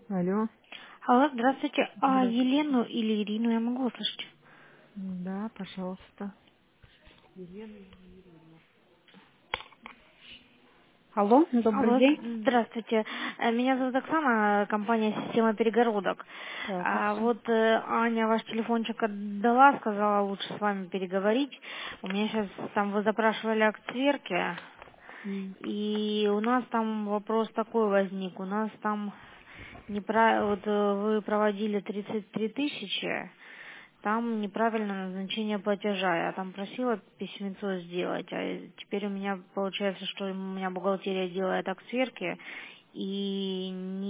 Алло. Алло, здравствуйте. А Здравствуйте. Елену или Ирину я могу услышать? Да, пожалуйста. Алло, добрый Алло, день. здравствуйте. Меня зовут Оксана, компания «Система перегородок». Так, А Оксан. вот Аня ваш телефончик отдала, сказала лучше с вами переговорить. У меня сейчас там вы запрашивали акцверки, М. и у нас там вопрос такой возник. У нас там вы проводили 33 тысячи, там неправильное назначение платежа. Я там просила письмецо сделать, а теперь у меня получается, что у меня бухгалтерия делает аксверки и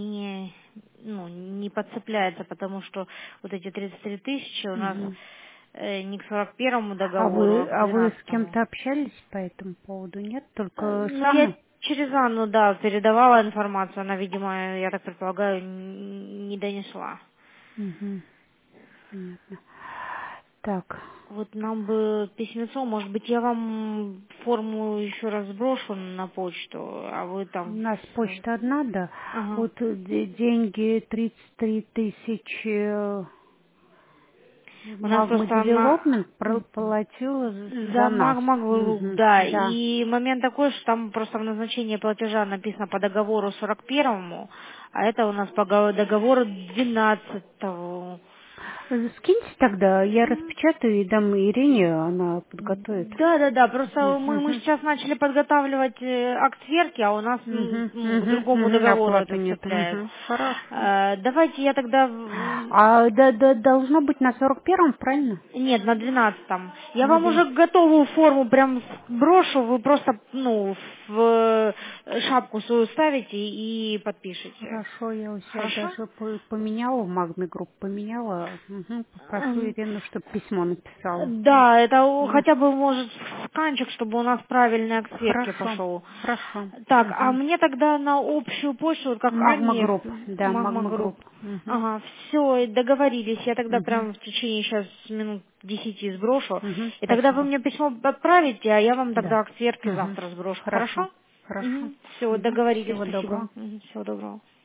не подцепляется, потому что вот эти 33 тысячи у нас Мгм. не к 41-му А договору, а вы, к а вы с 12-му. кем-то общались по этому поводу? Нет, только Ну, я Сану? через Анну, да, передавала информацию, она, видимо, я так предполагаю, не донесла. Угу. Понятно. Так, Вот нам бы письмецо, может быть, я вам форму еще раз сброшу на почту, а вы у там... нас почта одна, да. Ага. Вот деньги 33 тысячи У нас Магма просто на... Девелопмент платила за За нас. Магмагруп, Угу. да. Да. И момент такой, что там просто в назначении платежа написано по договору 41-му, а это у нас по договору 12-го. Скиньте тогда, я распечатаю и дам Ирине, она подготовит. Да, да, да. Просто мы Мгм. сейчас начали подготавливать акт сверки, а у нас Мгм. к Мгм. другому Мгм. договору Оплату это нет. цепляет. Мгм. Хорошо. Давайте я тогда А да, должно быть на 41-м, правильно? нет, на 12-м. Я На вам уже 12. готовую форму прям брошу, вы просто в шапку свою ставите и подпишите. Хорошо, я у себя Хорошо? даже поменяла, в Магме групп поменяла. Мгм. Попрошу М, Ирину, чтобы письмо написала. Да, это Да. хотя бы может сканчик, чтобы у нас правильный акт сверки Хорошо, пошел. хорошо. Так, а Мгм. мне тогда на общую почту, вот как Магма Анне, групп, да, Магма Магма Групп. групп. Мгм. Ага, все, договорились. Я тогда Мгм. прям в течение сейчас минут 10 сброшу. Мгм. И тогда вы Спасибо. мне письмо отправите, а я вам тогда Да. акт сверки Мгм. завтра сброшу. Хорошо. Хорошо? Хорошо. Все, Мгм. договорились. Всего Спасибо. доброго. Всего доброго.